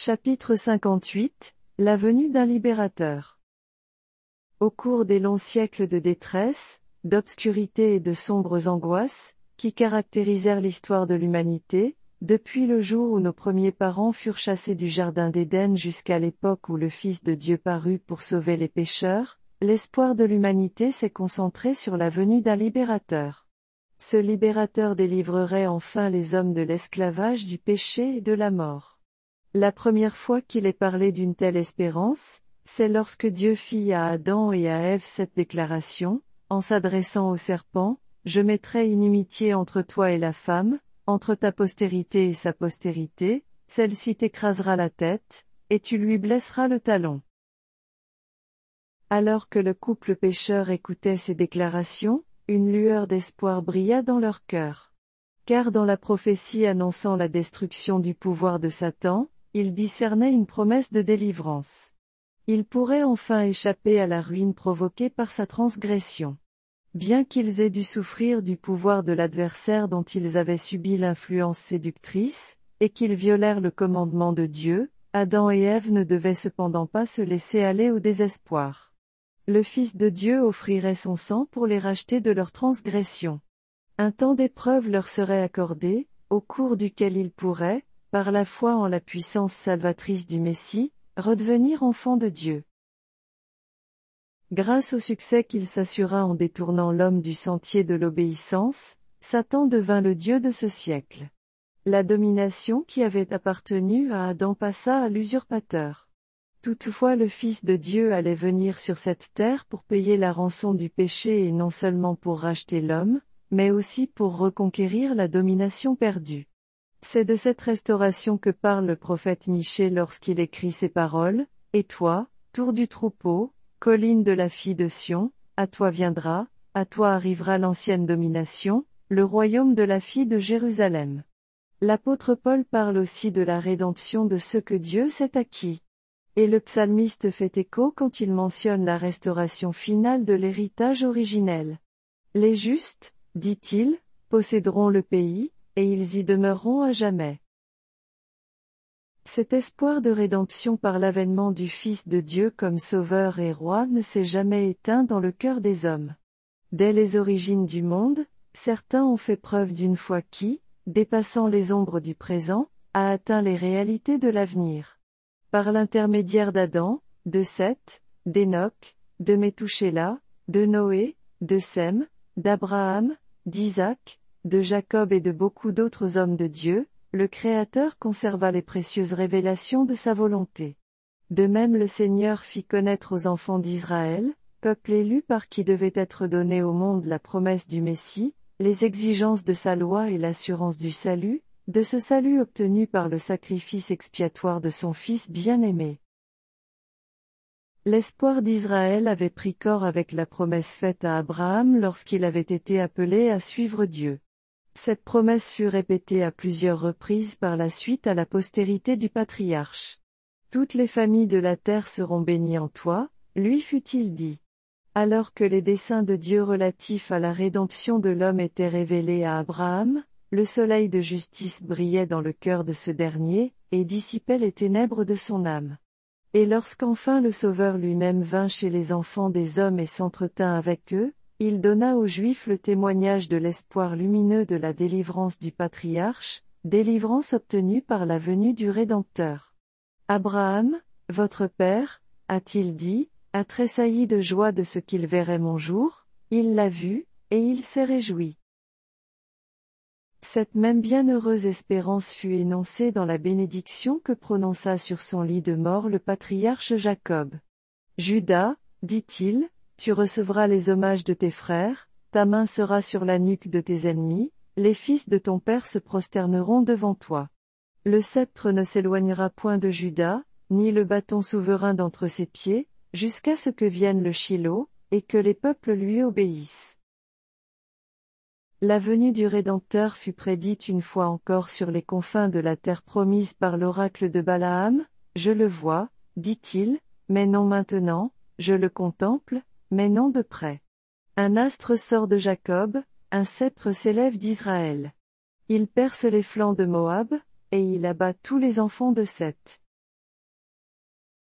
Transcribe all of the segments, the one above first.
Chapitre 58, la venue d'un libérateur. Au cours des longs siècles de détresse, d'obscurité et de sombres angoisses, qui caractérisèrent l'histoire de l'humanité, depuis le jour où nos premiers parents furent chassés du jardin d'Éden jusqu'à l'époque où le Fils de Dieu parut pour sauver les pécheurs, l'espoir de l'humanité s'est concentré sur la venue d'un libérateur. Ce libérateur délivrerait enfin les hommes de l'esclavage du péché et de la mort. La première fois qu'il est parlé d'une telle espérance, c'est lorsque Dieu fit à Adam et à Ève cette déclaration, en s'adressant au serpent, « Je mettrai inimitié entre toi et la femme, entre ta postérité et sa postérité, celle-ci t'écrasera la tête, et tu lui blesseras le talon. » Alors que le couple pécheur écoutait ces déclarations, une lueur d'espoir brilla dans leur cœur. Car dans la prophétie annonçant la destruction du pouvoir de Satan, ils discernaient une promesse de délivrance. Ils pourraient enfin échapper à la ruine provoquée par sa transgression. Bien qu'ils aient dû souffrir du pouvoir de l'adversaire dont ils avaient subi l'influence séductrice, et qu'ils violèrent le commandement de Dieu, Adam et Ève ne devaient cependant pas se laisser aller au désespoir. Le Fils de Dieu offrirait son sang pour les racheter de leur transgression. Un temps d'épreuve leur serait accordé, au cours duquel ils pourraient, par la foi en la puissance salvatrice du Messie, redevenir enfants de Dieu. Grâce au succès qu'il s'assura en détournant l'homme du sentier de l'obéissance, Satan devint le Dieu de ce siècle. La domination qui avait appartenu à Adam passa à l'usurpateur. Toutefois le Fils de Dieu allait venir sur cette terre pour payer la rançon du péché et non seulement pour racheter l'homme, mais aussi pour reconquérir la domination perdue. C'est de cette restauration que parle le prophète Michée lorsqu'il écrit ces paroles, « Et toi, tour du troupeau, colline de la fille de Sion, à toi viendra, à toi arrivera l'ancienne domination, le royaume de la fille de Jérusalem. » L'apôtre Paul parle aussi de la rédemption de ceux que Dieu s'est acquis. Et le psalmiste fait écho quand il mentionne la restauration finale de l'héritage originel. Les justes, dit-il, posséderont le pays, et ils y demeureront à jamais. Cet espoir de rédemption par l'avènement du Fils de Dieu comme Sauveur et Roi ne s'est jamais éteint dans le cœur des hommes. Dès les origines du monde, certains ont fait preuve d'une foi qui, dépassant les ombres du présent, a atteint les réalités de l'avenir. Par l'intermédiaire d'Adam, de Seth, d'Enoch, de Métouchéla, de Noé, de Sem, d'Abraham, d'Isaac, de Jacob et de beaucoup d'autres hommes de Dieu, le Créateur conserva les précieuses révélations de sa volonté. De même le Seigneur fit connaître aux enfants d'Israël, peuple élu par qui devait être donnée au monde la promesse du Messie, les exigences de sa loi et l'assurance du salut, de ce salut obtenu par le sacrifice expiatoire de son Fils bien-aimé. L'espoir d'Israël avait pris corps avec la promesse faite à Abraham lorsqu'il avait été appelé à suivre Dieu. Cette promesse fut répétée à plusieurs reprises par la suite à la postérité du patriarche. Toutes les familles de la terre seront bénies en toi, lui fut-il dit. Alors que les desseins de Dieu relatifs à la rédemption de l'homme étaient révélés à Abraham, le soleil de justice brillait dans le cœur de ce dernier, et dissipait les ténèbres de son âme. Et lorsqu'enfin le Sauveur lui-même vint chez les enfants des hommes et s'entretint avec eux, il donna aux Juifs le témoignage de l'espoir lumineux de la délivrance du patriarche, délivrance obtenue par la venue du Rédempteur. Abraham, votre père, a-t-il dit, a tressailli de joie de ce qu'il verrait mon jour, il l'a vu, et il s'est réjoui. Cette même bienheureuse espérance fut énoncée dans la bénédiction que prononça sur son lit de mort le patriarche Jacob. Judas, dit-il, tu recevras les hommages de tes frères, ta main sera sur la nuque de tes ennemis, les fils de ton père se prosterneront devant toi. Le sceptre ne s'éloignera point de Juda, ni le bâton souverain d'entre ses pieds, jusqu'à ce que vienne le Shilo, et que les peuples lui obéissent. La venue du Rédempteur fut prédite une fois encore sur les confins de la terre promise par l'oracle de Balaam, « Je le vois, dit-il, mais non maintenant, je le contemple, mais non de près. Un astre sort de Jacob, un sceptre s'élève d'Israël. Il perce les flancs de Moab, et il abat tous les enfants de Seth.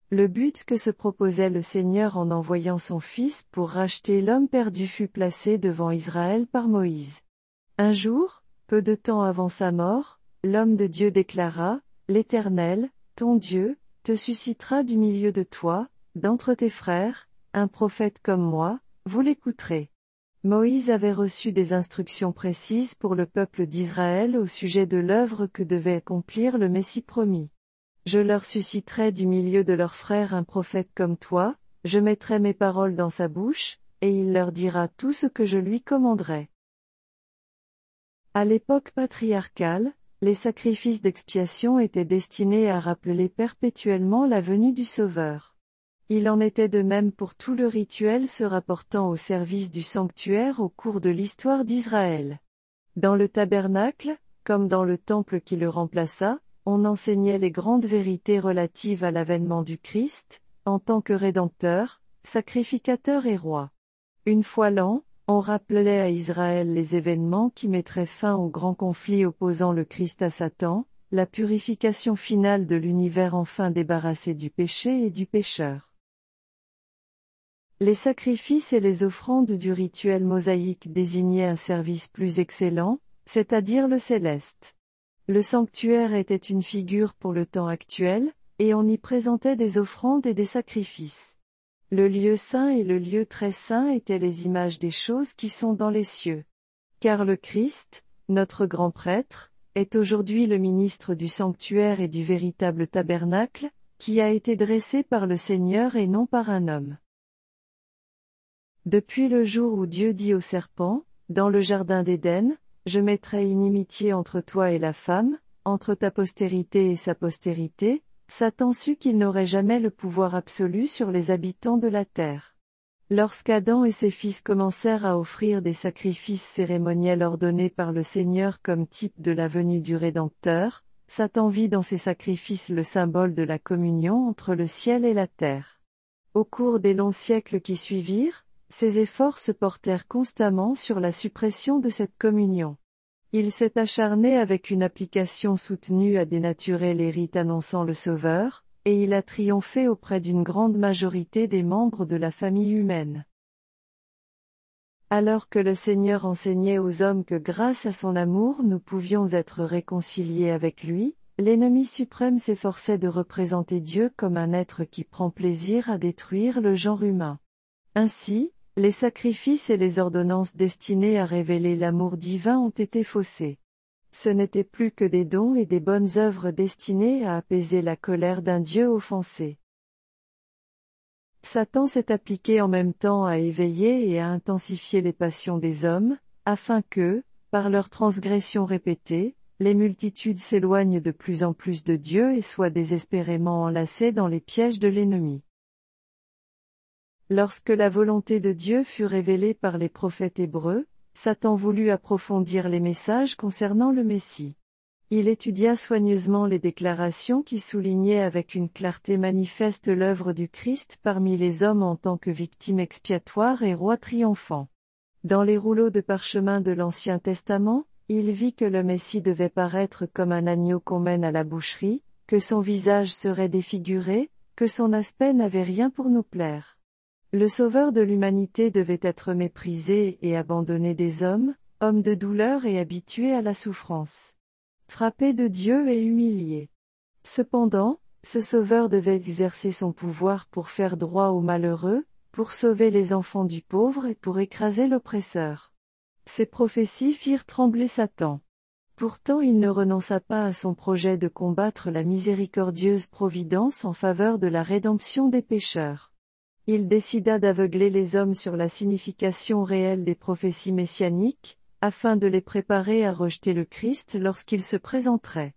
Le but que se proposait le Seigneur en envoyant son Fils pour racheter l'homme perdu fut placé devant Israël par Moïse. Un jour, peu de temps avant sa mort, l'homme de Dieu déclara, « L'Éternel, ton Dieu, te suscitera du milieu de toi, d'entre tes frères, un prophète comme moi, vous l'écouterez. » Moïse avait reçu des instructions précises pour le peuple d'Israël au sujet de l'œuvre que devait accomplir le Messie promis. Je leur susciterai du milieu de leurs frères un prophète comme toi, je mettrai mes paroles dans sa bouche, et il leur dira tout ce que je lui commanderai. À l'époque patriarcale, les sacrifices d'expiation étaient destinés à rappeler perpétuellement la venue du Sauveur. Il en était de même pour tout le rituel se rapportant au service du sanctuaire au cours de l'histoire d'Israël. Dans le tabernacle, comme dans le temple qui le remplaça, on enseignait les grandes vérités relatives à l'avènement du Christ, en tant que Rédempteur, sacrificateur et roi. Une fois l'an, on rappelait à Israël les événements qui mettraient fin au grand conflit opposant le Christ à Satan, la purification finale de l'univers enfin débarrassé du péché et du pécheur. Les sacrifices et les offrandes du rituel mosaïque désignaient un service plus excellent, c'est-à-dire le céleste. Le sanctuaire était une figure pour le temps actuel, et on y présentait des offrandes et des sacrifices. Le lieu saint et le lieu très saint étaient les images des choses qui sont dans les cieux. Car le Christ, notre grand prêtre, est aujourd'hui le ministre du sanctuaire et du véritable tabernacle, qui a été dressé par le Seigneur et non par un homme. Depuis le jour où Dieu dit au serpent, dans le jardin d'Éden, « Je mettrai inimitié entre toi et la femme, entre ta postérité et sa postérité », Satan sut qu'il n'aurait jamais le pouvoir absolu sur les habitants de la terre. Lorsqu'Adam et ses fils commencèrent à offrir des sacrifices cérémoniels ordonnés par le Seigneur comme type de la venue du Rédempteur, Satan vit dans ces sacrifices le symbole de la communion entre le ciel et la terre. Au cours des longs siècles qui suivirent, ses efforts se portèrent constamment sur la suppression de cette communion. Il s'est acharné avec une application soutenue à dénaturer les rites annonçant le Sauveur, et il a triomphé auprès d'une grande majorité des membres de la famille humaine. Alors que le Seigneur enseignait aux hommes que grâce à son amour nous pouvions être réconciliés avec lui, l'ennemi suprême s'efforçait de représenter Dieu comme un être qui prend plaisir à détruire le genre humain. Ainsi, les sacrifices et les ordonnances destinées à révéler l'amour divin ont été faussés. Ce n'étaient plus que des dons et des bonnes œuvres destinées à apaiser la colère d'un Dieu offensé. Satan s'est appliqué en même temps à éveiller et à intensifier les passions des hommes, afin que, par leurs transgressions répétées, les multitudes s'éloignent de plus en plus de Dieu et soient désespérément enlacées dans les pièges de l'ennemi. Lorsque la volonté de Dieu fut révélée par les prophètes hébreux, Satan voulut approfondir les messages concernant le Messie. Il étudia soigneusement les déclarations qui soulignaient avec une clarté manifeste l'œuvre du Christ parmi les hommes en tant que victime expiatoire et roi triomphant. Dans les rouleaux de parchemin de l'Ancien Testament, il vit que le Messie devait paraître comme un agneau qu'on mène à la boucherie, que son visage serait défiguré, que son aspect n'avait rien pour nous plaire. Le Sauveur de l'humanité devait être méprisé et abandonné des hommes, homme de douleur et habitué à la souffrance. Frappé de Dieu et humilié. Cependant, ce Sauveur devait exercer son pouvoir pour faire droit aux malheureux, pour sauver les enfants du pauvre et pour écraser l'oppresseur. Ces prophéties firent trembler Satan. Pourtant il ne renonça pas à son projet de combattre la miséricordieuse providence en faveur de la rédemption des pécheurs. Il décida d'aveugler les hommes sur la signification réelle des prophéties messianiques, afin de les préparer à rejeter le Christ lorsqu'il se présenterait.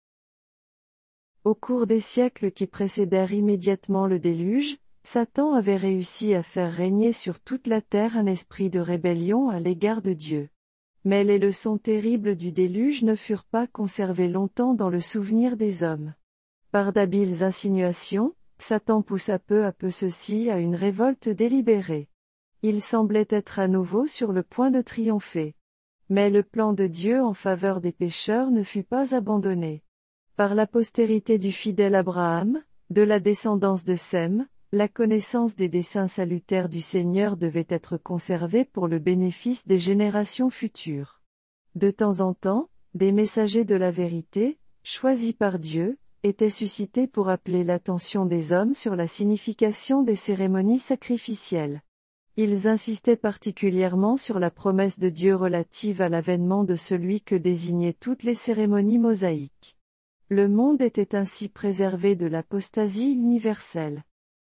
Au cours des siècles qui précédèrent immédiatement le déluge, Satan avait réussi à faire régner sur toute la terre un esprit de rébellion à l'égard de Dieu. Mais les leçons terribles du déluge ne furent pas conservées longtemps dans le souvenir des hommes. Par d'habiles insinuations, Satan poussa peu à peu ceux-ci à une révolte délibérée. Il semblait être à nouveau sur le point de triompher. Mais le plan de Dieu en faveur des pécheurs ne fut pas abandonné. Par la postérité du fidèle Abraham, De la descendance de Sem, la connaissance des desseins salutaires du Seigneur devait être conservée pour le bénéfice des générations futures. De temps en temps, des messagers de la vérité, choisis par Dieu, étaient suscités pour appeler l'attention des hommes sur la signification des cérémonies sacrificielles. Ils insistaient particulièrement sur la promesse de Dieu relative à l'avènement de celui que désignaient toutes les cérémonies mosaïques. Le monde était ainsi préservé de l'apostasie universelle.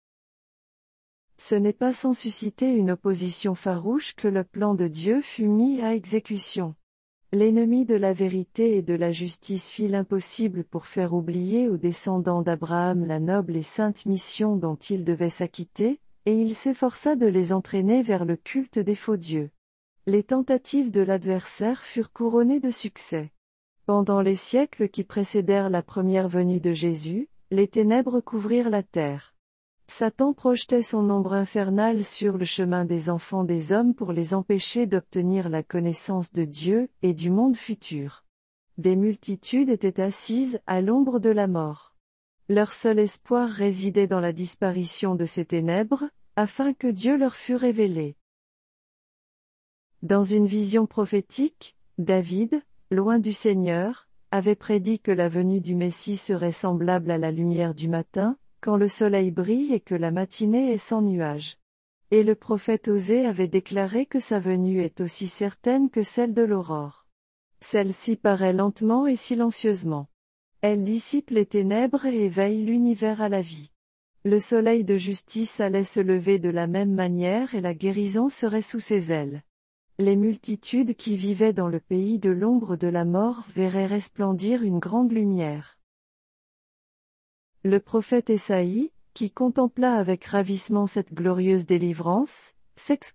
Ce n'est pas sans susciter une opposition farouche que le plan de Dieu fut mis à exécution. L'ennemi de la vérité et de la justice fit l'impossible pour faire oublier aux descendants d'Abraham la noble et sainte mission dont ils devaient s'acquitter, et il s'efforça de les entraîner vers le culte des faux dieux. Les tentatives de l'adversaire furent couronnées de succès. Pendant les siècles qui précédèrent la première venue de Jésus, les ténèbres couvrirent la terre. Satan projetait son ombre infernale sur le chemin des enfants des hommes pour les empêcher d'obtenir la connaissance de Dieu et du monde futur. Des multitudes étaient assises à l'ombre de la mort. Leur seul espoir résidait dans la disparition de ces ténèbres, afin que Dieu leur fût révélé. Dans une vision prophétique, David, loin du Seigneur, avait prédit que la venue du Messie serait semblable à la lumière du matin, quand le soleil brille et que la matinée est sans nuages. Et le prophète Osée avait déclaré que sa venue est aussi certaine que celle de l'aurore. Celle-ci paraît lentement et silencieusement. Elle dissipe les ténèbres et éveille l'univers à la vie. Le soleil de justice allait se lever de la même manière et la guérison serait sous ses ailes. Les multitudes qui vivaient dans le pays de l'ombre de la mort verraient resplendir une grande lumière. Le prophète Ésaïe, qui contempla avec ravissement cette glorieuse délivrance, s'exclamait :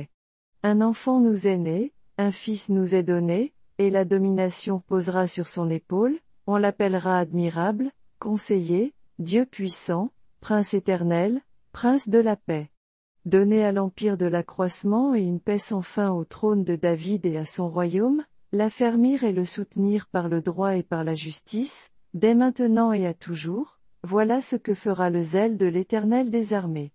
Un enfant nous est né, un fils nous est donné, et la domination posera sur son épaule, on l'appellera admirable, conseiller, Dieu puissant, prince éternel, prince de la paix. Donné à l'empire de l'accroissement et une paix sans fin au trône de David et à son royaume, l'affermir et le soutenir par le droit et par la justice, dès maintenant et à toujours. Voilà ce que fera le zèle de l'Éternel des armées.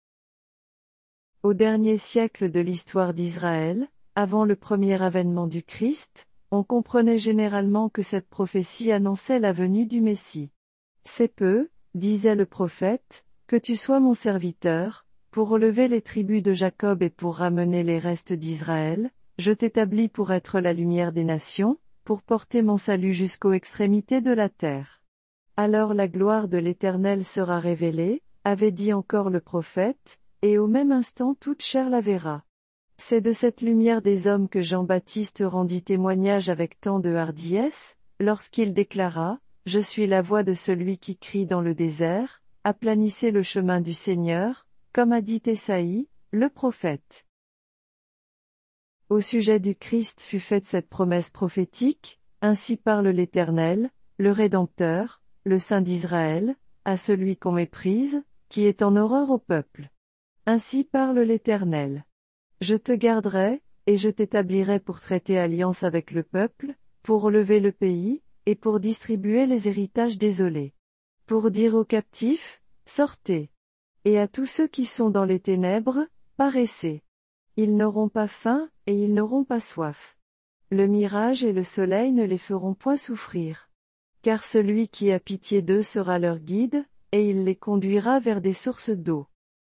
Au dernier siècle de l'histoire d'Israël, avant le premier avènement du Christ, on comprenait généralement que cette prophétie annonçait la venue du Messie. C'est peu, disait le prophète, que tu sois mon serviteur, pour relever les tribus de Jacob et pour ramener les restes d'Israël, je t'établis pour être la lumière des nations, pour porter mon salut jusqu'aux extrémités de la terre. Alors la gloire de l'Éternel sera révélée, avait dit encore le prophète, et au même instant toute chair la verra. C'est de cette lumière des hommes que Jean-Baptiste rendit témoignage avec tant de hardiesse, lorsqu'il déclara : Je suis la voix de celui qui crie dans le désert, aplanissez le chemin du Seigneur, comme a dit Ésaïe, le prophète. Au sujet du Christ fut faite cette promesse prophétique : Ainsi parle l'Éternel, le Rédempteur, le Saint d'Israël, à celui qu'on méprise, qui est en horreur au peuple. Ainsi parle l'Éternel. Je te garderai, et je t'établirai pour traiter alliance avec le peuple, pour relever le pays, et pour distribuer les héritages désolés. Pour dire aux captifs, sortez. Et à tous ceux qui sont dans les ténèbres, paraissez. Ils n'auront pas faim, et ils n'auront pas soif. Le mirage et le soleil ne les feront point souffrir. Car celui qui a pitié d'eux sera leur guide, et il les conduira vers des sources d'eau.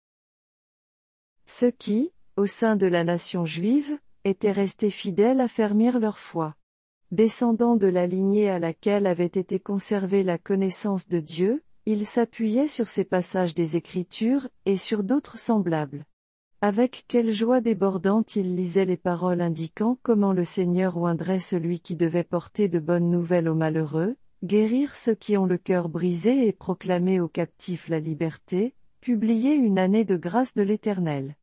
Ceux qui, au sein de la nation juive, étaient restés fidèles affermirent leur foi. Descendants de la lignée à laquelle avait été conservée la connaissance de Dieu, ils s'appuyaient sur ces passages des Écritures, et sur d'autres semblables. Avec quelle joie débordante ils lisaient les paroles indiquant comment le Seigneur oindrait celui qui devait porter de bonnes nouvelles aux malheureux, guérir ceux qui ont le cœur brisé et proclamer aux captifs la liberté, publier une année de grâce de l'Éternel.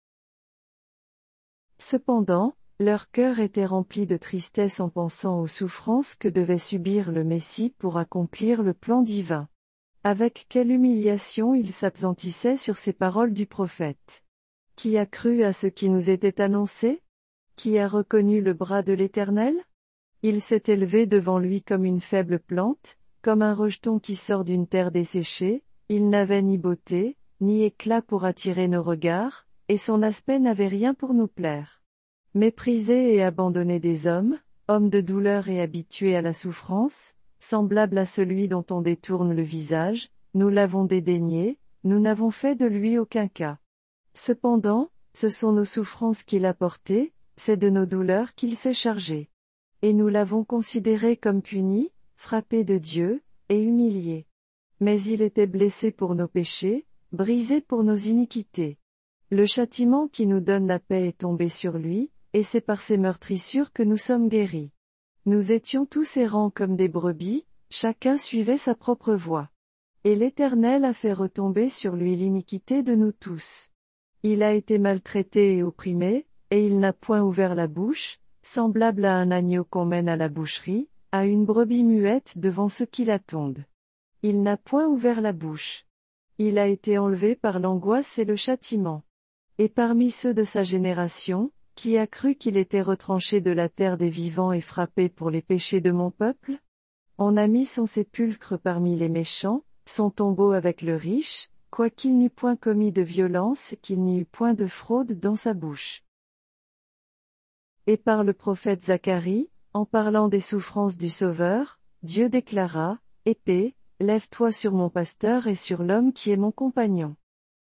Cependant, leur cœur était rempli de tristesse en pensant aux souffrances que devait subir le Messie pour accomplir le plan divin. Avec quelle humiliation ils s'appesantissaient sur ces paroles du prophète. Qui a cru à ce qui nous était annoncé ? Qui a reconnu le bras de l'Éternel ? Il s'est élevé devant lui comme une faible plante, comme un rejeton qui sort d'une terre desséchée, Il n'avait ni beauté, ni éclat pour attirer nos regards, et son aspect n'avait rien pour nous plaire. Méprisé et abandonné des hommes, homme de douleur et habitué à la souffrance, semblable à celui dont on détourne le visage, nous l'avons dédaigné, nous n'avons fait de lui aucun cas. Cependant, ce sont nos souffrances qu'il a portées, c'est de nos douleurs qu'il s'est chargé. Et nous l'avons considéré comme puni, frappé de Dieu, et humilié. Mais il était blessé pour nos péchés, brisé pour nos iniquités. Le châtiment qui nous donne la paix est tombé sur lui, et c'est par ses meurtrissures que nous sommes guéris. Nous étions tous errants comme des brebis, chacun suivait sa propre voie. Et l'Éternel a fait retomber sur lui l'iniquité de nous tous. Il a été maltraité et opprimé, et il n'a point ouvert la bouche, semblable à un agneau qu'on mène à la boucherie, à une brebis muette devant ceux qui la tondent. Il n'a point ouvert la bouche. Il a été enlevé par l'angoisse et le châtiment. Et parmi ceux de sa génération, qui a cru qu'il était retranché de la terre des vivants et frappé pour les péchés de mon peuple? On a mis son sépulcre parmi les méchants, son tombeau avec le riche, quoiqu'il n'eût point commis de violence et qu'il n'y eût point de fraude dans sa bouche. Et par le prophète Zacharie, en parlant des souffrances du Sauveur, Dieu déclara, « Épée, lève-toi sur mon pasteur et sur l'homme qui est mon compagnon. »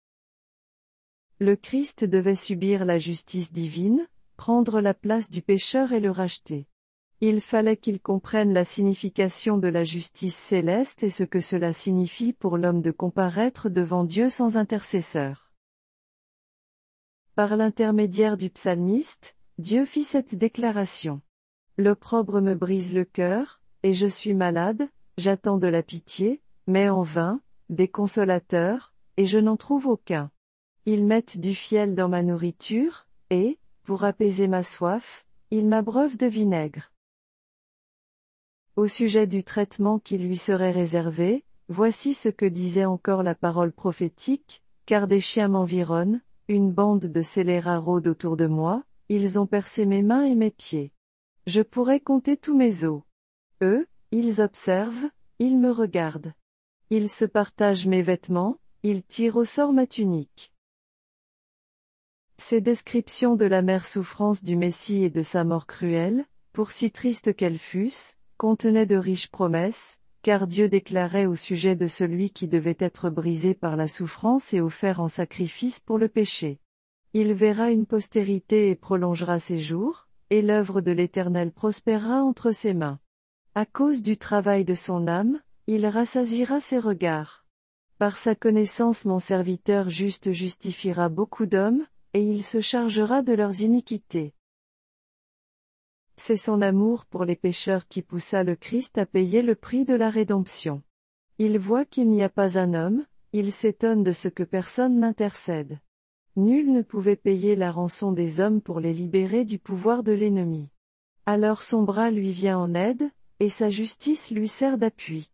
Le Christ devait subir la justice divine, prendre la place du pécheur et le racheter. Il fallait qu'il comprenne la signification de la justice céleste et ce que cela signifie pour l'homme de comparaître devant Dieu sans intercesseur. Par l'intermédiaire du psalmiste, Dieu fit cette déclaration. L'opprobre me brise le cœur, et je suis malade, j'attends de la pitié, mais en vain, des consolateurs, et je n'en trouve aucun. Ils mettent du fiel dans ma nourriture, et, pour apaiser ma soif, ils m'abreuvent de vinaigre. Au sujet du traitement qui lui serait réservé, voici ce que disait encore la parole prophétique, car des chiens m'environnent, une bande de scélérats rôde autour de moi, ils ont percé mes mains et mes pieds. Je pourrais compter tous mes os. Eux, ils observent, ils me regardent. Ils se partagent mes vêtements, ils tirent au sort ma tunique. Ces descriptions de l'amère souffrance du Messie et de sa mort cruelle, pour si tristes qu'elles fussent, contenaient de riches promesses, car Dieu déclarait au sujet de celui qui devait être brisé par la souffrance et offert en sacrifice pour le péché. Il verra une postérité et prolongera ses jours, et l'œuvre de l'Éternel prospérera entre ses mains. À cause du travail de son âme, il rassasiera ses regards. Par sa connaissance mon serviteur juste justifiera beaucoup d'hommes, et il se chargera de leurs iniquités. C'est son amour pour les pécheurs qui poussa le Christ à payer le prix de la rédemption. Il voit qu'il n'y a pas un homme, il s'étonne de ce que personne n'intercède. Nul ne pouvait payer la rançon des hommes pour les libérer du pouvoir de l'ennemi. Alors son bras lui vient en aide, et sa justice lui sert d'appui.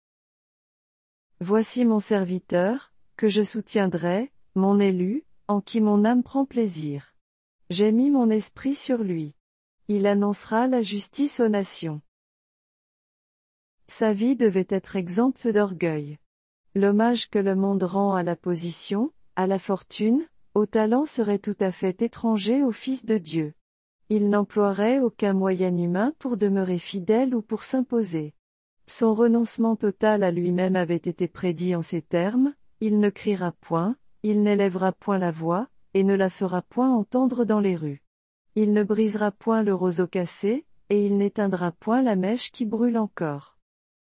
Voici mon serviteur, que je soutiendrai, mon élu, en qui mon âme prend plaisir. J'ai mis mon esprit sur lui. Il annoncera la justice aux nations. Sa vie devait être exempte d'orgueil. L'hommage que le monde rend à la position, à la fortune, au talent serait tout à fait étranger au Fils de Dieu. Il n'emploierait aucun moyen humain pour demeurer fidèle ou pour s'imposer. Son renoncement total à lui-même avait été prédit en ces termes, il ne criera point, il n'élèvera point la voix, et ne la fera point entendre dans les rues. Il ne brisera point le roseau cassé, et il n'éteindra point la mèche qui brûle encore.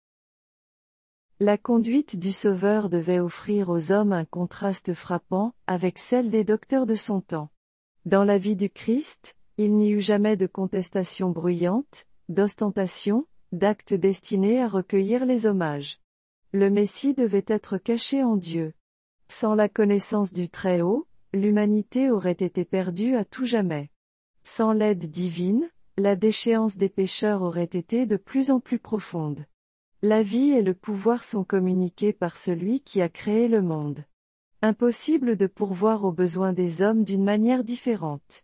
La conduite du Sauveur devait offrir aux hommes un contraste frappant avec celle des docteurs de son temps. Dans la vie du Christ, il n'y eut jamais de contestation bruyante, d'ostentation, d'actes destinés à recueillir les hommages. Le Messie devait être caché en Dieu. Sans la connaissance du Très-Haut, l'humanité aurait été perdue à tout jamais. Sans l'aide divine, la déchéance des pécheurs aurait été de plus en plus profonde. La vie et le pouvoir sont communiqués par celui qui a créé le monde. Impossible de pourvoir aux besoins des hommes d'une manière différente.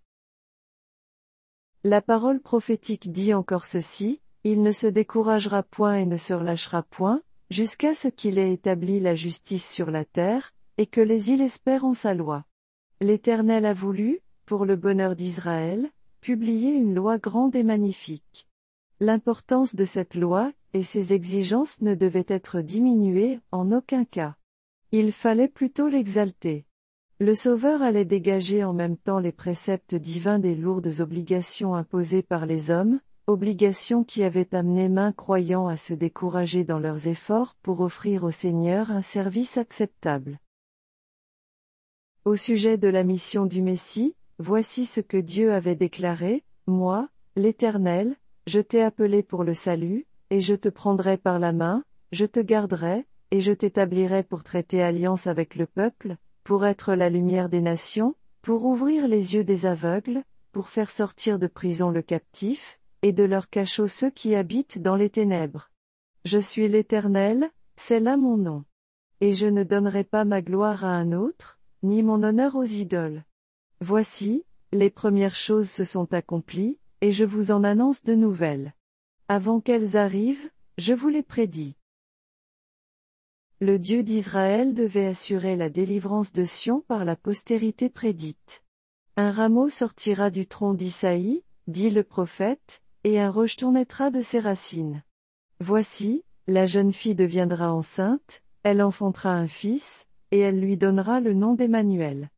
La parole prophétique dit encore ceci, il ne se découragera point et ne se relâchera point, jusqu'à ce qu'il ait établi la justice sur la terre, et que les îles espèrent en sa loi. L'Éternel a voulu, pour le bonheur d'Israël, publier une loi grande et magnifique. L'importance de cette loi, et ses exigences ne devaient être diminuées, en aucun cas. Il fallait plutôt l'exalter. Le Sauveur allait dégager en même temps les préceptes divins des lourdes obligations imposées par les hommes, obligations qui avaient amené maints croyants à se décourager dans leurs efforts pour offrir au Seigneur un service acceptable. Au sujet de la mission du Messie, voici ce que Dieu avait déclaré: « Moi, l'Éternel, je t'ai appelé pour le salut, et je te prendrai par la main, je te garderai, et je t'établirai pour traiter alliance avec le peuple, pour être la lumière des nations, pour ouvrir les yeux des aveugles, pour faire sortir de prison le captif, et de leur cachot ceux qui habitent dans les ténèbres. Je suis l'Éternel, c'est là mon nom. Et je ne donnerai pas ma gloire à un autre, ni mon honneur aux idoles. Voici, les premières choses se sont accomplies, et je vous en annonce de nouvelles. Avant qu'elles arrivent, je vous les prédis. » Le Dieu d'Israël devait assurer la délivrance de Sion par la postérité prédite. Un rameau sortira du tronc d'Isaïe, dit le prophète, et un rejeton naîtra de ses racines. Voici, la jeune fille deviendra enceinte, elle enfantera un fils, et elle lui donnera le nom d'Emmanuel.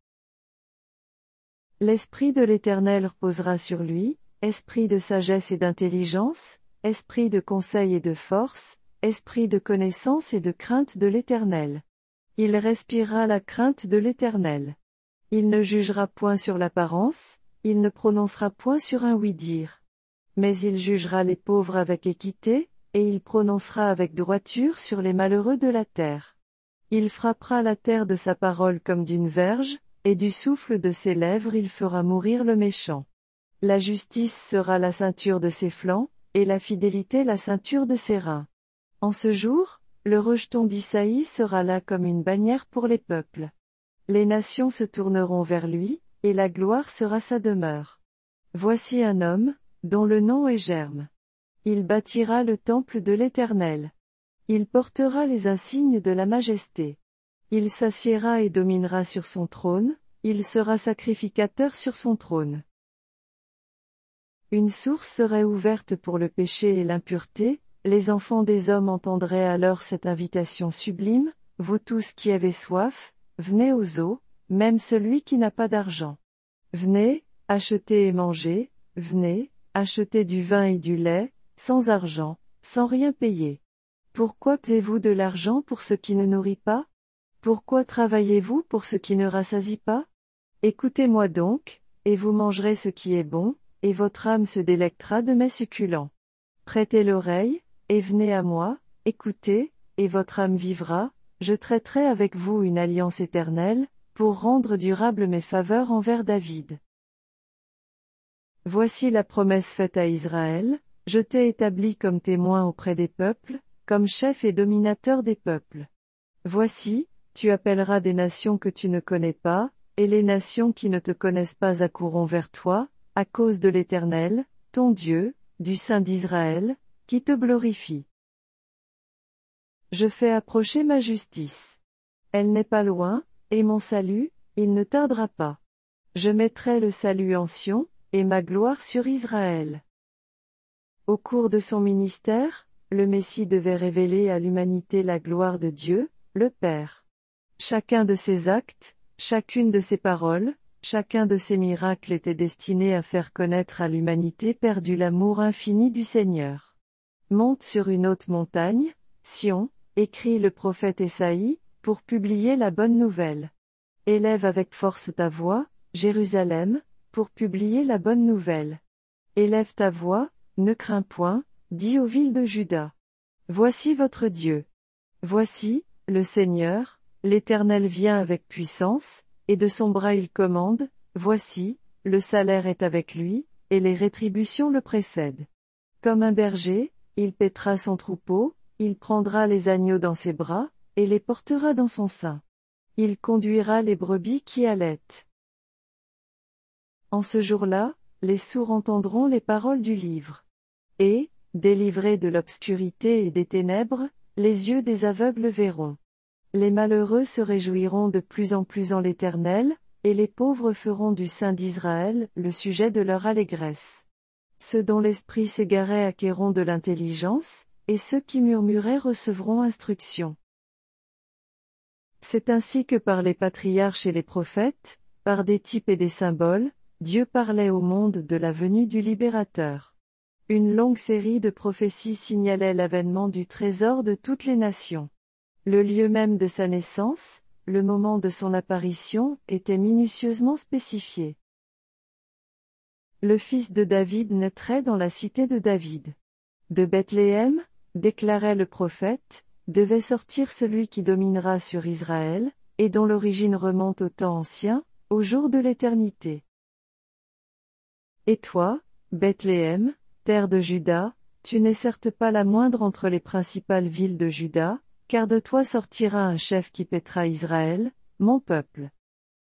L'Esprit de l'Éternel reposera sur lui, esprit de sagesse et d'intelligence, esprit de conseil et de force, esprit de connaissance et de crainte de l'Éternel. Il respirera la crainte de l'Éternel. Il ne jugera point sur l'apparence, il ne prononcera point sur un oui-dire. Mais il jugera les pauvres avec équité, et il prononcera avec droiture sur les malheureux de la terre. Il frappera la terre de sa parole comme d'une verge, et du souffle de ses lèvres il fera mourir le méchant. La justice sera la ceinture de ses flancs, et la fidélité la ceinture de ses reins. En ce jour, le rejeton d'Isaïe sera là comme une bannière pour les peuples. Les nations se tourneront vers lui, et la gloire sera sa demeure. Voici un homme, dont le nom est Germe. Il bâtira le temple de l'Éternel. Il portera les insignes de la majesté. Il s'assiera et dominera sur son trône, il sera sacrificateur sur son trône. Une source serait ouverte pour le péché et l'impureté, les enfants des hommes entendraient alors cette invitation sublime: « Vous tous qui avez soif, venez aux eaux, même celui qui n'a pas d'argent. Venez, achetez et mangez, venez, achetez du vin et du lait, sans argent, sans rien payer. Pourquoi payez-vous de l'argent pour ce qui ne nourrit pas? Pourquoi travaillez-vous pour ce qui ne rassasie pas? Écoutez-moi donc, et vous mangerez ce qui est bon, et votre âme se délectera de mets succulents. Prêtez l'oreille, et venez à moi, écoutez, et votre âme vivra, je traiterai avec vous une alliance éternelle, pour rendre durable mes faveurs envers David. Voici la promesse faite à Israël: je t'ai établi comme témoin auprès des peuples, comme chef et dominateur des peuples. Voici, tu appelleras des nations que tu ne connais pas, et les nations qui ne te connaissent pas accourront vers toi, à cause de l'Éternel, ton Dieu, du Saint d'Israël, qui te glorifie. Je fais approcher ma justice. Elle n'est pas loin, et mon salut, il ne tardera pas. Je mettrai le salut en Sion, et ma gloire sur Israël. Au cours de son ministère, le Messie devait révéler à l'humanité la gloire de Dieu, le Père. Chacun de ses actes, chacune de ses paroles, chacun de ses miracles était destiné à faire connaître à l'humanité perdue l'amour infini du Seigneur. Monte sur une haute montagne, Sion, écrit le prophète Ésaïe, pour publier la bonne nouvelle. Élève avec force ta voix, Jérusalem, pour publier la bonne nouvelle. Élève ta voix, ne crains point, dis aux villes de Juda. Voici votre Dieu. Voici, le Seigneur, l'Éternel vient avec puissance, et de son bras il commande, voici, le salaire est avec lui, et les rétributions le précèdent. Comme un berger, il paîtra son troupeau, il prendra les agneaux dans ses bras, et les portera dans son sein. Il conduira les brebis qui allaitent. En ce jour-là, les sourds entendront les paroles du livre. Et, délivrés de l'obscurité et des ténèbres, les yeux des aveugles verront. Les malheureux se réjouiront de plus en plus en l'Éternel, et les pauvres feront du Saint d'Israël le sujet de leur allégresse. Ceux dont l'esprit s'égarait acquerront de l'intelligence, et ceux qui murmuraient recevront instruction. C'est ainsi que par les patriarches et les prophètes, par des types et des symboles, Dieu parlait au monde de la venue du Libérateur. Une longue série de prophéties signalait l'avènement du trésor de toutes les nations. Le lieu même de sa naissance, le moment de son apparition, était minutieusement spécifié. Le fils de David naîtrait dans la cité de David. De Bethléem, déclarait le prophète, devait sortir celui qui dominera sur Israël, et dont l'origine remonte au temps ancien, au jour de l'éternité. Et toi, Bethléem, terre de Juda, tu n'es certes pas la moindre entre les principales villes de Juda, car de toi sortira un chef qui paîtra Israël, mon peuple.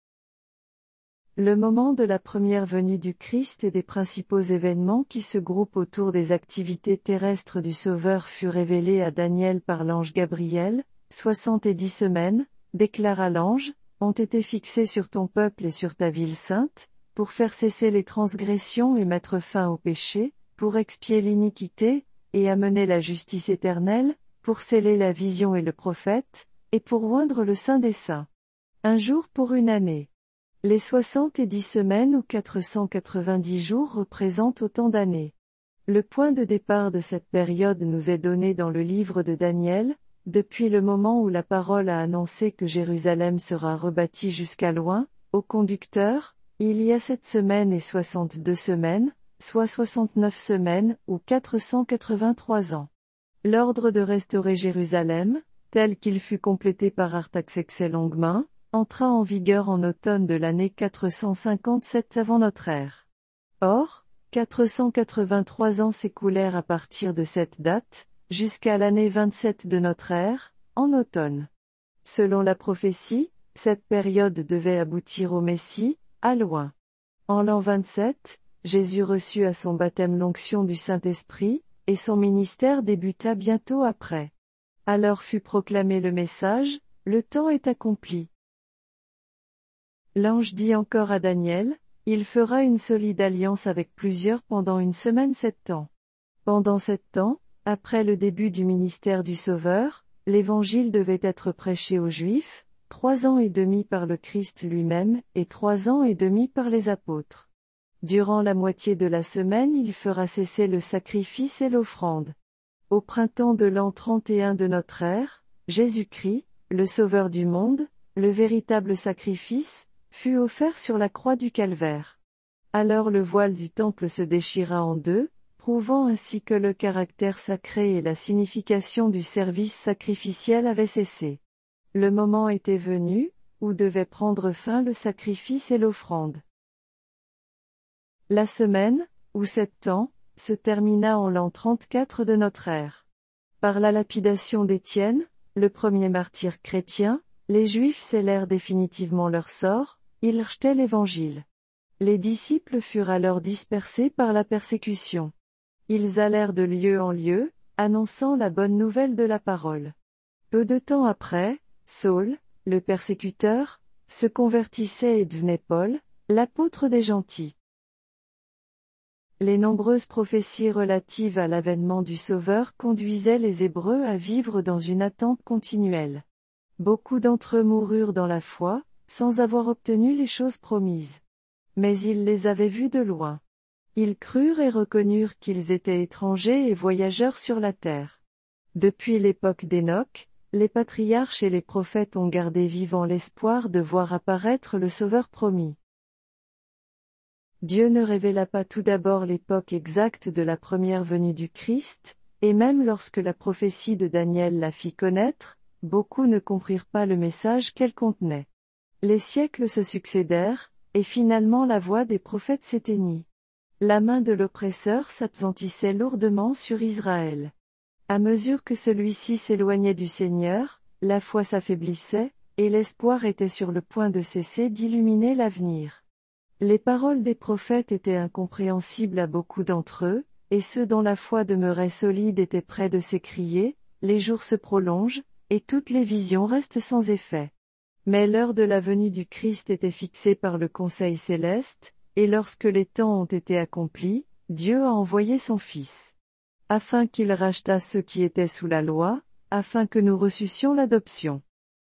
Le moment de la première venue du Christ et des principaux événements qui se groupent autour des activités terrestres du Sauveur fut révélé à Daniel par l'ange Gabriel, 70 semaines, déclara l'ange, ont été fixées sur ton peuple et sur ta ville sainte, pour faire cesser les transgressions et mettre fin au péché, pour expier l'iniquité, et amener la justice éternelle, pour sceller la vision et le prophète, et pour oindre le Saint des Saints. Un jour pour une année. Les 70 semaines ou 490 jours représentent autant d'années. Le point de départ de cette période nous est donné dans le livre de Daniel, depuis le moment où la parole a annoncé que Jérusalem sera rebâtie jusqu'à loin, au conducteur, il y a 7 semaines et 62 semaines, soit 69 semaines ou 483 ans. L'ordre de restaurer Jérusalem, tel qu'il fut complété par Artaxerxès Longuemain, entra en vigueur en automne de l'année 457 avant notre ère. Or, 483 ans s'écoulèrent à partir de cette date, jusqu'à l'année 27 de notre ère, en automne. Selon la prophétie, cette période devait aboutir au Messie, à loin. En l'an 27, Jésus reçut à son baptême l'onction du Saint-Esprit, et son ministère débuta bientôt après. Alors fut proclamé le message, le temps est accompli. L'ange dit encore à Daniel, il fera une solide alliance avec plusieurs pendant une semaine 7 ans. Pendant 7 ans, après le début du ministère du Sauveur, l'évangile devait être prêché aux Juifs, 3 ans et demi par le Christ lui-même, et 3 ans et demi par les apôtres. Durant la moitié de la semaine il fera cesser le sacrifice et l'offrande. Au printemps de l'an 31 de notre ère, Jésus-Christ, le Sauveur du monde, le véritable sacrifice, fut offert sur la croix du Calvaire. Alors le voile du temple se déchira en deux, prouvant ainsi que le caractère sacré et la signification du service sacrificiel avaient cessé. Le moment était venu, où devait prendre fin le sacrifice et l'offrande. La semaine, ou 7 ans, se termina en l'an 34 de notre ère. Par la lapidation d'Étienne, le premier martyr chrétien, les Juifs scellèrent définitivement leur sort, ils rejetaient l'Évangile. Les disciples furent alors dispersés par la persécution. Ils allèrent de lieu en lieu, annonçant la bonne nouvelle de la parole. Peu de temps après, Saul, le persécuteur, se convertissait et devenait Paul, l'apôtre des gentils. Les nombreuses prophéties relatives à l'avènement du Sauveur conduisaient les Hébreux à vivre dans une attente continuelle. Beaucoup d'entre eux moururent dans la foi, sans avoir obtenu les choses promises. Mais ils les avaient vus de loin. Ils crurent et reconnurent qu'ils étaient étrangers et voyageurs sur la terre. Depuis l'époque d'Enoch, les patriarches et les prophètes ont gardé vivant l'espoir de voir apparaître le Sauveur promis. Dieu ne révéla pas tout d'abord l'époque exacte de la première venue du Christ, et même lorsque la prophétie de Daniel la fit connaître, beaucoup ne comprirent pas le message qu'elle contenait. Les siècles se succédèrent, et finalement la voix des prophètes s'éteignit. La main de l'oppresseur s'appesantissait lourdement sur Israël. À mesure que celui-ci s'éloignait du Seigneur, la foi s'affaiblissait, et l'espoir était sur le point de cesser d'illuminer l'avenir. Les paroles des prophètes étaient incompréhensibles à beaucoup d'entre eux, et ceux dont la foi demeurait solide étaient près de s'écrier, les jours se prolongent, et toutes les visions restent sans effet. Mais l'heure de la venue du Christ était fixée par le Conseil céleste, et lorsque les temps ont été accomplis, Dieu a envoyé son Fils. Afin qu'il rachetât ceux qui étaient sous la loi, afin que nous reçussions l'adoption.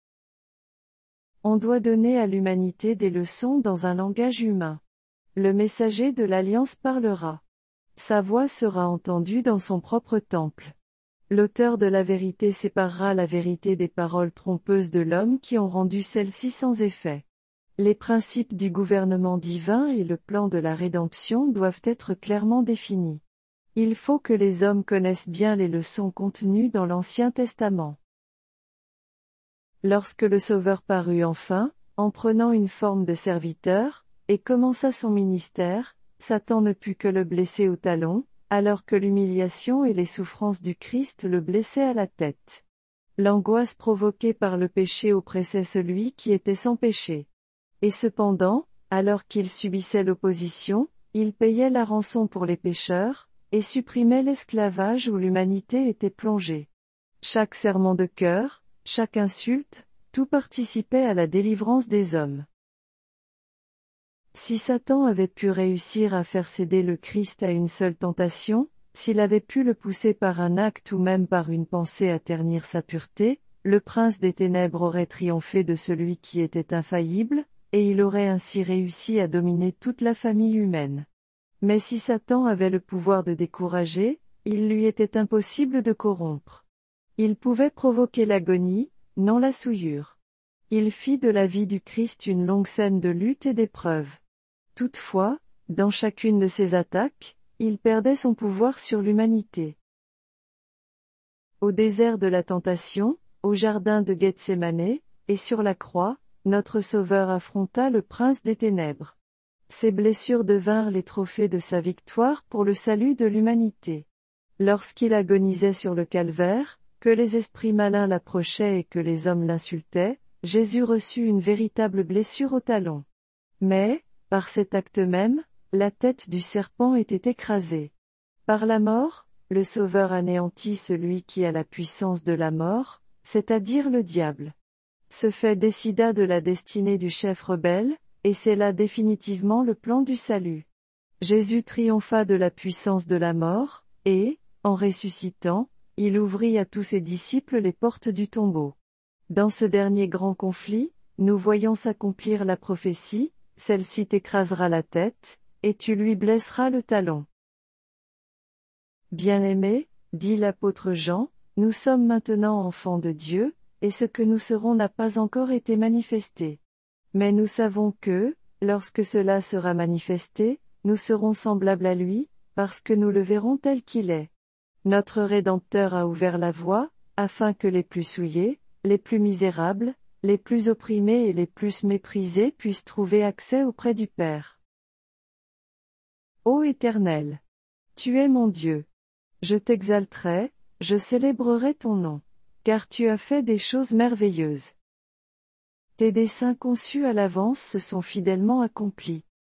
On doit donner à l'humanité des leçons dans un langage humain. Le messager de l'Alliance parlera. Sa voix sera entendue dans son propre temple. L'auteur de la vérité séparera la vérité des paroles trompeuses de l'homme qui ont rendu celle-ci sans effet. Les principes du gouvernement divin et le plan de la rédemption doivent être clairement définis. Il faut que les hommes connaissent bien les leçons contenues dans l'Ancien Testament. Lorsque le Sauveur parut enfin, en prenant une forme de serviteur, et commença son ministère, Satan ne put que le blesser au talon, alors que l'humiliation et les souffrances du Christ le blessaient à la tête. L'angoisse provoquée par le péché oppressait celui qui était sans péché. Et cependant, alors qu'il subissait l'opposition, il payait la rançon pour les pécheurs, et supprimait l'esclavage où l'humanité était plongée. Chaque serment de cœur, chaque insulte, tout participait à la délivrance des hommes. Si Satan avait pu réussir à faire céder le Christ à une seule tentation, s'il avait pu le pousser par un acte ou même par une pensée à ternir sa pureté, le prince des ténèbres aurait triomphé de celui qui était infaillible, et il aurait ainsi réussi à dominer toute la famille humaine. Mais si Satan avait le pouvoir de décourager, il lui était impossible de corrompre. Il pouvait provoquer l'agonie, non la souillure. Il fit de la vie du Christ une longue scène de lutte et d'épreuve. Toutefois, dans chacune de ses attaques, il perdait son pouvoir sur l'humanité. Au désert de la tentation, au jardin de Gethsémanée, et sur la croix, notre Sauveur affronta le prince des ténèbres. Ses blessures devinrent les trophées de sa victoire pour le salut de l'humanité. Lorsqu'il agonisait sur le calvaire, que les esprits malins l'approchaient et que les hommes l'insultaient, Jésus reçut une véritable blessure au talon. Mais, par cet acte même, la tête du serpent était écrasée. Par la mort, le Sauveur anéantit celui qui a la puissance de la mort, c'est-à-dire le diable. Ce fait décida de la destinée du chef rebelle, et c'est là définitivement le plan du salut. Jésus triompha de la puissance de la mort, et, en ressuscitant, il ouvrit à tous ses disciples les portes du tombeau. Dans ce dernier grand conflit, nous voyons s'accomplir la prophétie, celle-ci t'écrasera la tête, et tu lui blesseras le talon. Bien-aimés, dit l'apôtre Jean, nous sommes maintenant enfants de Dieu, et ce que nous serons n'a pas encore été manifesté. Mais nous savons que, lorsque cela sera manifesté, nous serons semblables à lui, parce que nous le verrons tel qu'il est. Notre Rédempteur a ouvert la voie, afin que les plus souillés, les plus misérables, les plus opprimés et les plus méprisés puissent trouver accès auprès du Père. Ô Éternel! Tu es mon Dieu. Je t'exalterai, je célébrerai ton nom, car tu as fait des choses merveilleuses. Tes desseins conçus à l'avance se sont fidèlement accomplis.